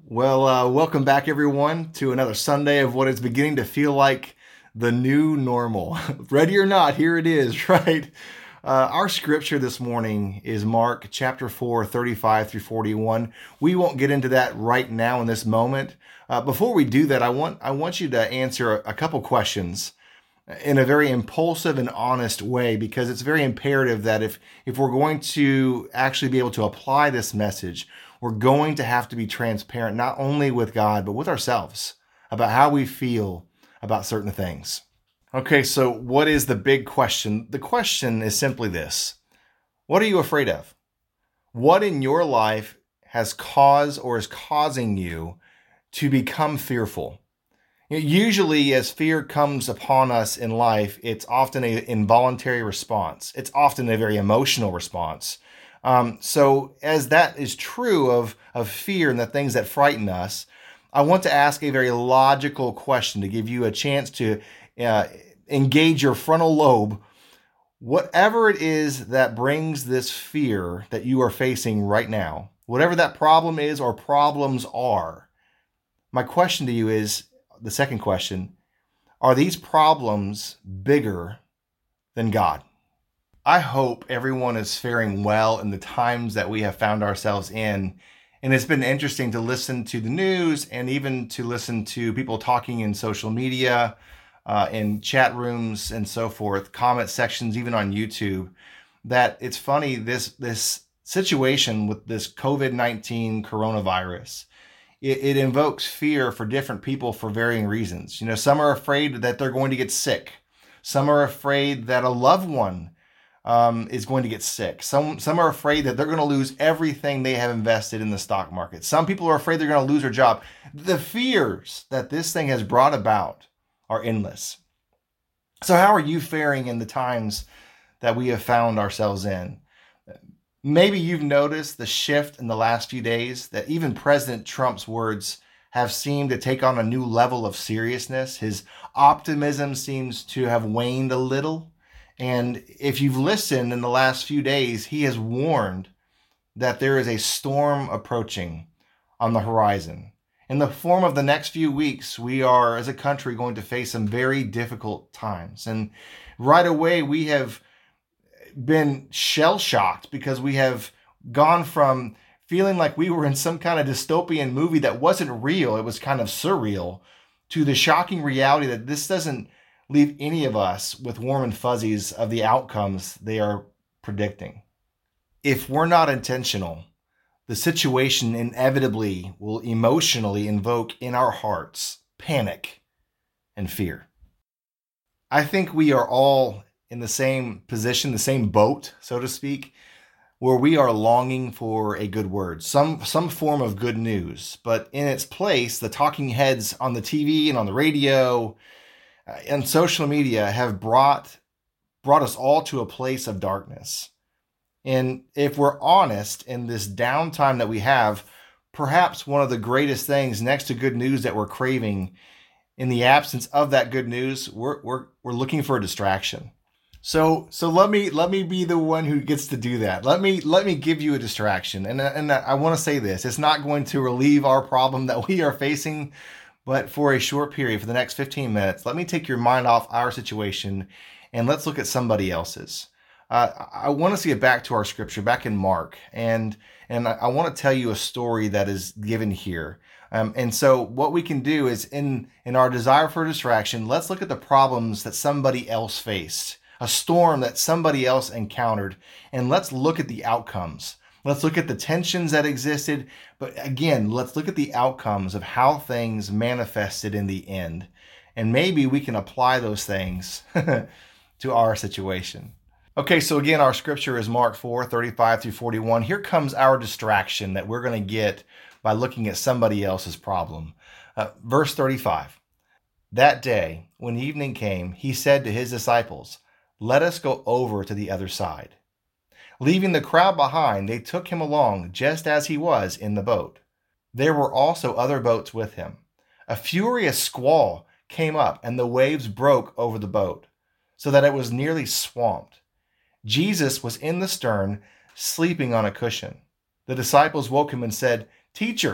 Welcome back, everyone, to another Sunday of what is beginning to feel like the new normal. Ready or not, here it is, right? Our scripture this morning is Mark chapter 4, 35 through 41. We won't get into that right now in this moment. Before we do that, I want you to answer a couple questions in a very impulsive and honest way, because it's very imperative that if we're going to actually be able to apply this message, we're going to have to be transparent, not only with God, but with ourselves about how we feel about certain things. Okay, so what is the big question? The question is simply this: what are you afraid of? What in your life has caused or is causing you to become fearful? Usually, as fear comes upon us in life, it's often an involuntary response. It's often a very emotional response. So as that is true of fear and the things that frighten us, I want to ask a very logical question to give you a chance to engage your frontal lobe. Whatever it is that brings this fear that you are facing right now, whatever that problem is or problems are, my question to you is, the second question: are these problems bigger than God? I hope everyone is faring well in the times that we have found ourselves in. And it's been interesting to listen to the news and even to listen to people talking in social media, in chat rooms and so forth, comment sections, even on YouTube, that it's funny, this situation with this COVID-19 coronavirus, it invokes fear for different people for varying reasons. Some are afraid that they're going to get sick. Some are afraid that a loved one is going to get sick. Some are afraid that they're going to lose everything they have invested in the stock market. Some people are afraid they're going to lose their job. The fears that this thing has brought about are endless. So how are you faring in the times that we have found ourselves in? Maybe you've noticed the shift in the last few days that even President Trump's words have seemed to take on a new level of seriousness. His optimism seems to have waned a little. And if you've listened in the last few days, he has warned that there is a storm approaching on the horizon. In the form of the next few weeks, we are, as a country, going to face some very difficult times. And right away, we have been shell-shocked because we have gone from feeling like we were in some kind of dystopian movie that wasn't real, it was kind of surreal, to the shocking reality that this doesn't leave any of us with warm and fuzzies of the outcomes they are predicting. If we're not intentional, the situation inevitably will emotionally invoke in our hearts panic and fear. I think we are all in the same position, the same boat, so to speak, where we are longing for a good word, some form of good news. But in its place, the talking heads on the TV and on the radio and social media have brought us all to a place of darkness. And if we're honest, in this downtime that we have, perhaps one of the greatest things next to good news that we're craving, in the absence of that good news, we're looking for a distraction. So let me be the one who gets to do that. Let me give you a distraction. And I want to say this: it's not going to relieve our problem that we are facing, but for a short period, for the next 15 minutes, let me take your mind off our situation and let's look at somebody else's. I want us to get back to our scripture, back in Mark, and I want to tell you a story that is given here. And so what we can do is, in our desire for distraction, let's look at the problems that somebody else faced, a storm that somebody else encountered, and let's look at the outcomes. Let's look at the tensions that existed, but again, let's look at the outcomes of how things manifested in the end. And maybe we can apply those things to our situation. Okay, so again, our scripture is Mark 4, 35 through 41. Here comes our distraction that we're going to get by looking at somebody else's problem. Verse 35. That day, when evening came, he said to his disciples, "Let us go over to the other side." Leaving the crowd behind, they took him along just as he was in the boat. There were also other boats with him. A furious squall came up, and the waves broke over the boat, so that it was nearly swamped. Jesus was in the stern, sleeping on a cushion. The disciples woke him and said, "Teacher,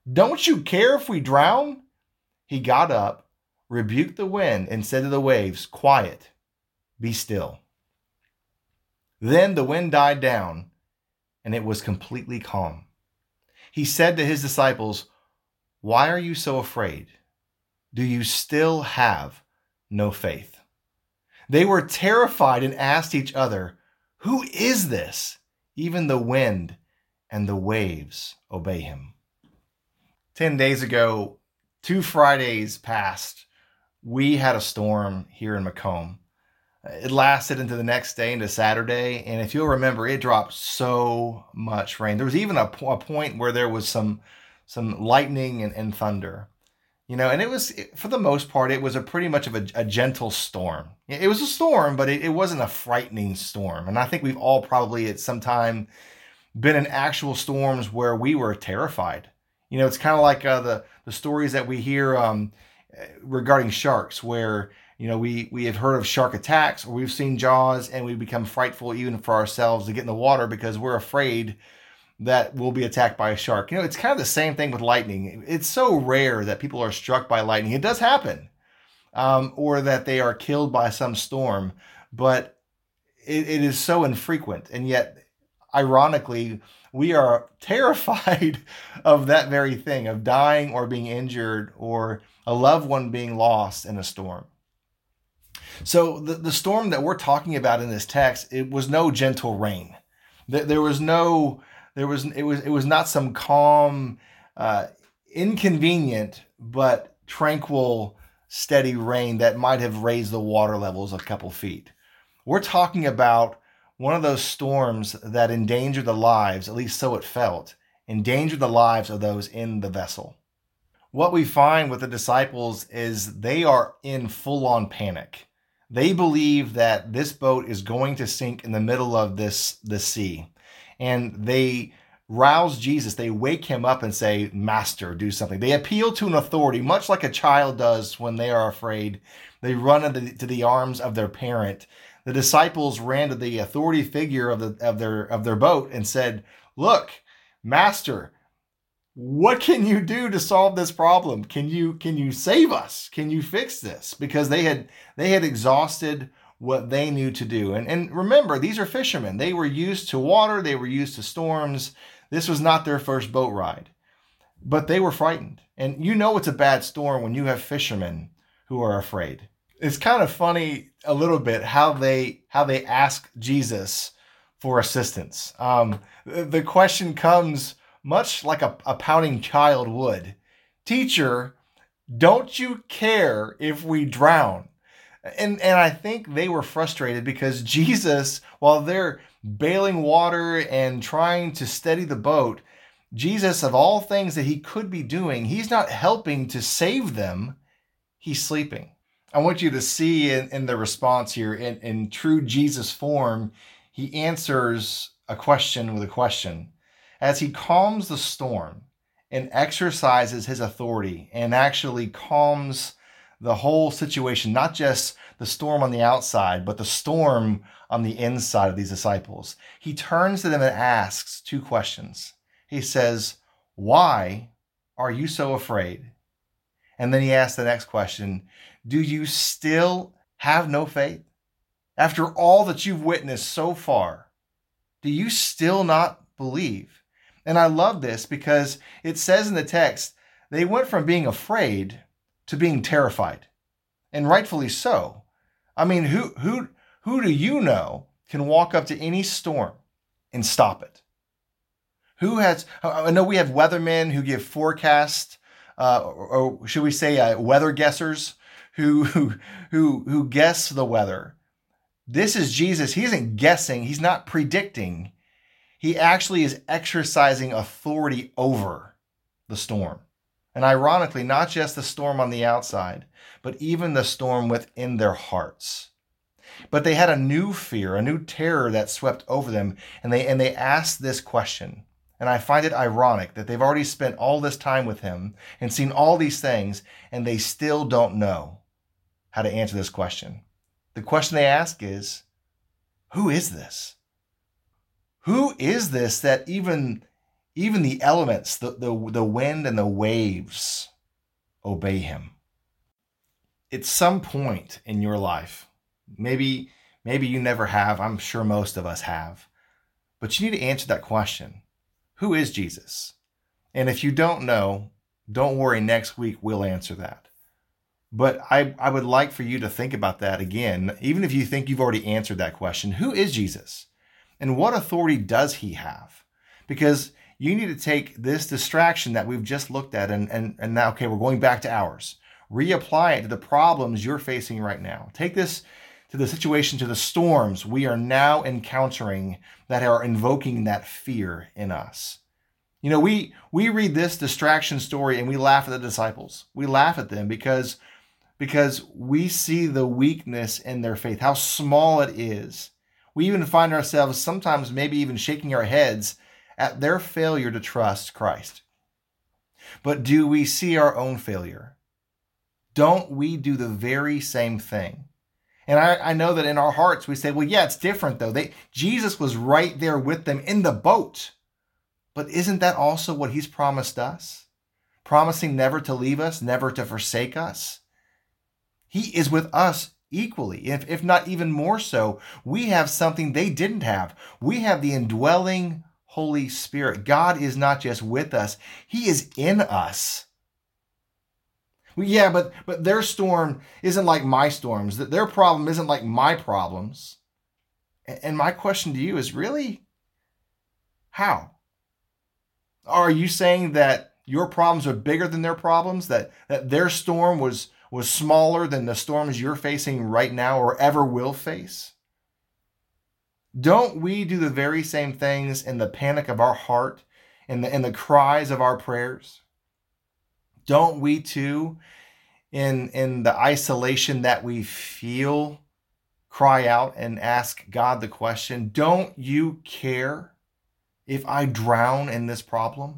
Don't you care if we drown?" He got up, rebuked the wind, and said to the waves, "Quiet, be still." Then the wind died down, and it was completely calm. He said to his disciples, "Why are you so afraid? Do you still have no faith?" They were terrified and asked each other, "Who is this? Even the wind and the waves obey him." 10 days ago, 2 Fridays passed. We had a storm here in Macomb. It lasted into the next day, into Saturday. And if you'll remember, it dropped so much rain. There was even a point where there was some lightning and thunder. And it was, for the most part, it was a pretty much of a gentle storm. It was a storm, but it wasn't a frightening storm. And I think we've all probably at some time been in actual storms where we were terrified. It's kind of like the stories that we hear regarding sharks, where we have heard of shark attacks, or we've seen Jaws, and we become frightful even for ourselves to get in the water because we're afraid that we'll be attacked by a shark. It's kind of the same thing with lightning. It's so rare that people are struck by lightning. It does happen, or that they are killed by some storm, but it is so infrequent. And yet, ironically, we are terrified of that very thing, of dying or being injured or a loved one being lost in a storm. So the storm that we're talking about in this text, it was no gentle rain. It was not some calm, inconvenient, but tranquil, steady rain that might have raised the water levels a couple feet. We're talking about one of those storms that endangered the lives, at least so it felt, endangered the lives of those in the vessel. What we find with the disciples is they are in full-on panic. They believe that this boat is going to sink in the middle of the sea. And they rouse Jesus. They wake him up and say, "Master, do something." They appeal to an authority, much like a child does when they are afraid. They run into the arms of their parent. The disciples ran to the authority figure of their boat and said, "Look, Master, what can you do to solve this problem? Can you save us? Can you fix this?" Because they had exhausted what they knew to do. And remember, these are fishermen. They were used to water. They were used to storms. This was not their first boat ride, but they were frightened. And it's a bad storm when you have fishermen who are afraid. It's kind of funny a little bit how they ask Jesus for assistance. The question comes much like a pouting child would. "Teacher, don't you care if we drown?" And I think they were frustrated because Jesus, while they're bailing water and trying to steady the boat, Jesus, of all things that he could be doing, he's not helping to save them. He's sleeping. I want you to see in the response here, in true Jesus form, he answers a question with a question. As he calms the storm and exercises his authority and actually calms the whole situation, not just the storm on the outside, but the storm on the inside of these disciples, he turns to them and asks 2 questions. He says, "Why are you so afraid?" And then he asks the next question, "Do you still have no faith? After all that you've witnessed so far, do you still not believe?" And I love this because it says in the text, they went from being afraid to being terrified. And rightfully so. I mean, who do you know can walk up to any storm and stop it? I know we have weathermen who give forecasts, or should we say weather guessers who guess the weather. This is Jesus. He isn't guessing. He's not predicting. He actually is exercising authority over the storm. And ironically, not just the storm on the outside, but even the storm within their hearts. But they had a new fear, a new terror that swept over them, and they asked this question. And I find it ironic that they've already spent all this time with him and seen all these things, and they still don't know how to answer this question. The question they ask is, who is this? Who is this that even Even the elements, the wind and the waves obey him. At some point in your life, maybe you never have, I'm sure most of us have, but you need to answer that question. Who is Jesus? And if you don't know, don't worry, next week we'll answer that. But I would like for you to think about that again, even if you think you've already answered that question. Who is Jesus? And what authority does he have? Because you need to take this distraction that we've just looked at and now, okay, we're going back to ours. Reapply it to the problems you're facing right now. Take this to the situation, to the storms we are now encountering that are invoking that fear in us. You know, we read this distraction story and we laugh at the disciples. We laugh at them because we see the weakness in their faith, how small it is. We even find ourselves sometimes maybe even shaking our heads at their failure to trust Christ. But do we see our own failure? Don't we do the very same thing? And I know that in our hearts we say, well, yeah, it's different though. Jesus was right there with them in the boat. But isn't that also what he's promised us? Promising never to leave us, never to forsake us. He is with us equally, if not even more so. We have something they didn't have. We have the indwelling Holy Spirit. God is not just with us, he is in us. Yeah, but their storm isn't like my storms. Their problem isn't like my problems. And my question to you is really, how? Are you saying that your problems are bigger than their problems? That their storm was smaller than the storms you're facing right now or ever will face? Don't we do the very same things in the panic of our heart, in the cries of our prayers? Don't we too, in the isolation that we feel, cry out and ask God the question, don't you care if I drown in this problem?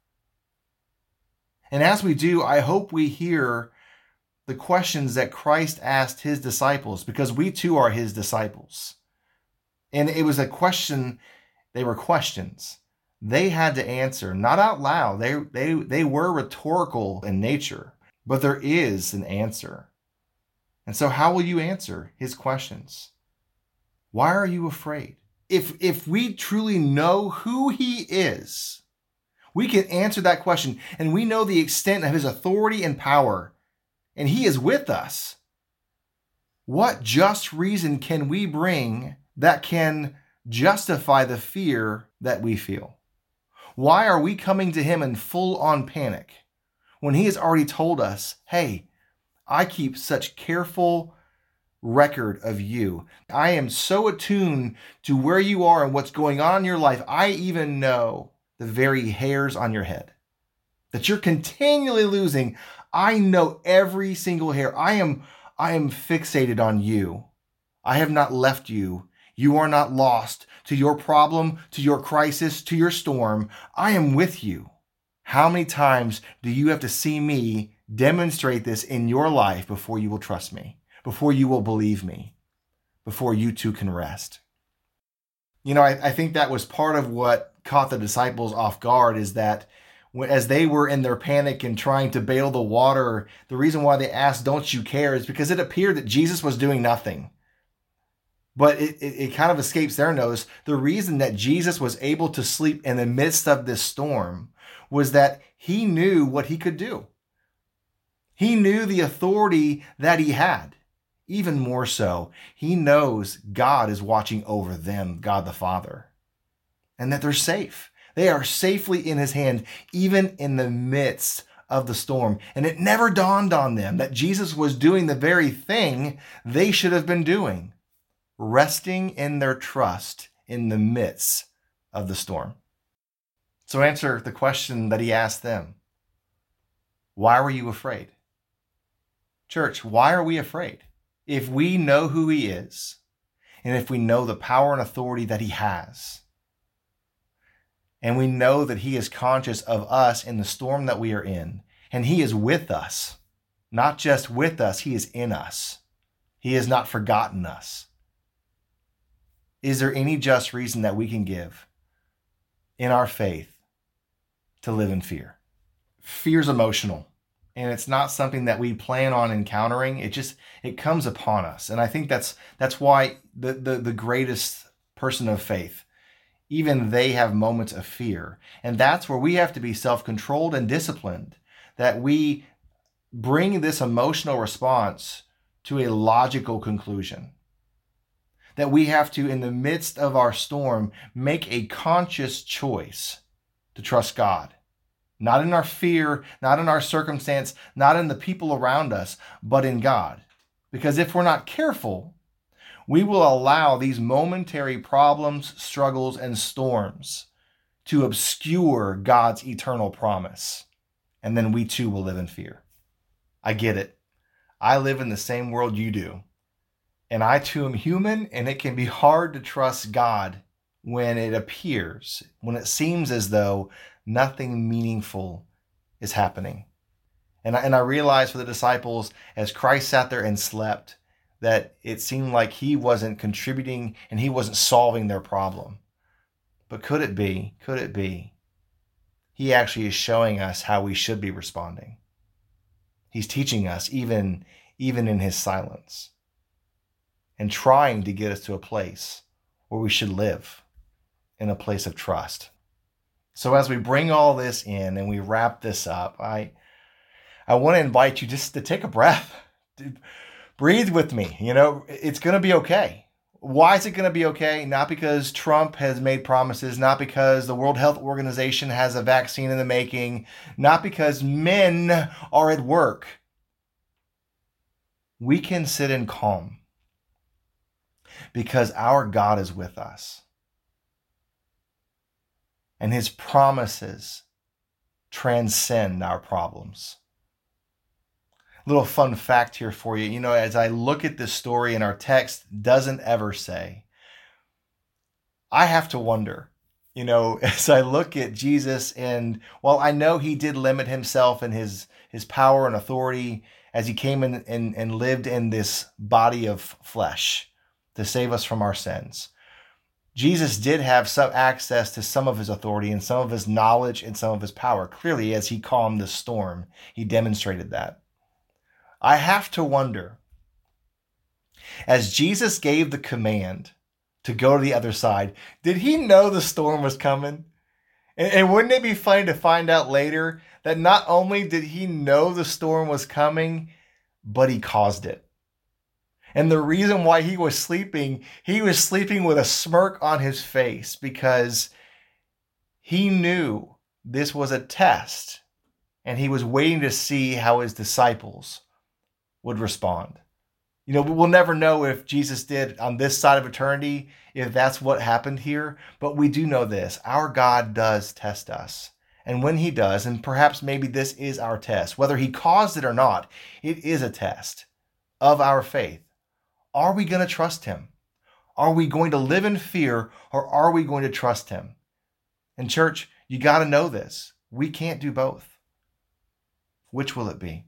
And as we do, I hope we hear the questions that Christ asked his disciples, because we too are his disciples. And it was a question, they were questions. They had to answer, not out loud. They were rhetorical in nature, but there is an answer. And so how will you answer his questions? Why are you afraid? If we truly know who he is, we can answer that question, and we know the extent of his authority and power, and he is with us. What just reason can we bring that can justify the fear that we feel? Why are we coming to him in full-on panic when he has already told us, hey, I keep such careful record of you. I am so attuned to where you are and what's going on in your life. I even know the very hairs on your head that you're continually losing. I know every single hair. I am fixated on you. I have not left you. You are not lost to your problem, to your crisis, to your storm. I am with you. How many times do you have to see me demonstrate this in your life before you will trust me, before you will believe me, before you too can rest? You know, I think that was part of what caught the disciples off guard, is that as they were in their panic and trying to bail the water, the reason why they asked, don't you care, is because it appeared that Jesus was doing nothing. But it kind of escapes their notice. The reason that Jesus was able to sleep in the midst of this storm was that he knew what he could do. He knew the authority that he had. Even more so, he knows God is watching over them, God the Father, and that they're safe. They are safely in his hand, even in the midst of the storm. And it never dawned on them that Jesus was doing the very thing they should have been doing, resting in their trust in the midst of the storm. So answer the question that he asked them. Why were you afraid? Church, why are we afraid? If we know who he is, and if we know the power and authority that he has, and we know that he is conscious of us in the storm that we are in, and he is with us, not just with us, he is in us. He has not forgotten us. Is there any just reason that we can give in our faith to live in fear. Fear is emotional, and it's not something that we plan on encountering. It comes upon us. And I think that's why the greatest person of faith, even they have moments of fear. And that's where we have to be self-controlled and disciplined, that we bring this emotional response to a logical conclusion. That we have to, in the midst of our storm, make a conscious choice to trust God. Not in our fear, not in our circumstance, not in the people around us, but in God. Because if we're not careful, we will allow these momentary problems, struggles, and storms to obscure God's eternal promise. And then we too will live in fear. I get it. I live in the same world you do. And I too am human, and it can be hard to trust God when it appears, when it seems as though nothing meaningful is happening. And I realized for the disciples, as Christ sat there and slept, that it seemed like he wasn't contributing and he wasn't solving their problem. But could it be? He actually is showing us how we should be responding. He's teaching us even in his silence, and trying to get us to a place where we should live in a place of trust. So as we bring all this in and we wrap this up, I want to invite you just to take a breath. Breathe with me. It's going to be okay. Why is it going to be okay? Not because Trump has made promises, not because the World Health Organization has a vaccine in the making, not because men are at work. We can sit in calm because our God is with us. And his promises transcend our problems. Little fun fact here for you. As I look at this story, and our text doesn't ever say, I have to wonder, as I look at Jesus, and while I know he did limit himself in his power and authority as he came in and lived in this body of flesh to save us from our sins, Jesus did have some access to some of his authority and some of his knowledge and some of his power. Clearly, as he calmed the storm, he demonstrated that. I have to wonder, as Jesus gave the command to go to the other side, did he know the storm was coming? And wouldn't it be funny to find out later that not only did he know the storm was coming, but he caused it? And the reason why he was sleeping with a smirk on his face, because he knew this was a test, and he was waiting to see how his disciples would respond. We'll never know if Jesus did on this side of eternity, if that's what happened here, but we do know this: our God does test us. And when he does, and perhaps maybe this is our test, whether he caused it or not, it is a test of our faith. Are we going to trust him? Are we going to live in fear, or are we going to trust him? And church, you got to know this. We can't do both. Which will it be?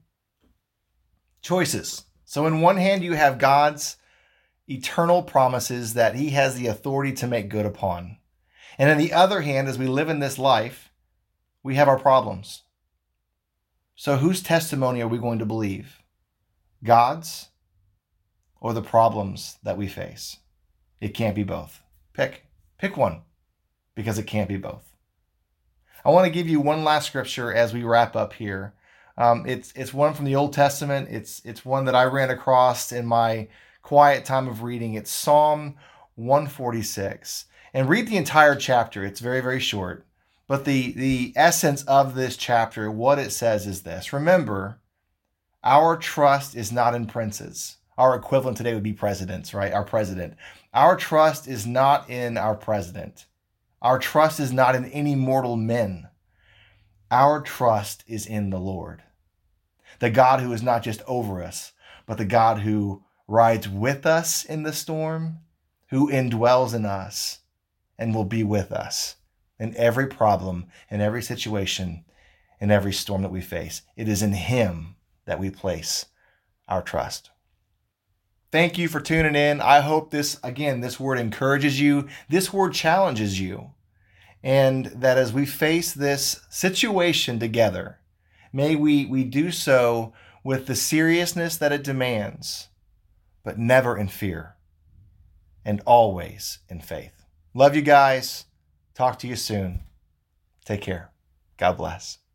Choices. So in one hand, you have God's eternal promises that he has the authority to make good upon. And on the other hand, as we live in this life, we have our problems. So whose testimony are we going to believe? God's or the problems that we face? It can't be both. Pick one, because it can't be both. I want to give you one last scripture as we wrap up here. It's one from the Old Testament. It's one that I ran across in my quiet time of reading. It's Psalm 146. And read the entire chapter. It's very, very short. But the essence of this chapter, what it says is this: remember, our trust is not in princes. Our equivalent today would be presidents, right? Our president. Our trust is not in our president. Our trust is not in any mortal men. Our trust is in the Lord, the God who is not just over us, but the God who rides with us in the storm, who indwells in us and will be with us in every problem, in every situation, in every storm that we face. It is in him that we place our trust. Thank you for tuning in. I hope this word encourages you. This word challenges you. And that as we face this situation together, may we do so with the seriousness that it demands, but never in fear, and always in faith. Love you guys. Talk to you soon. Take care. God bless.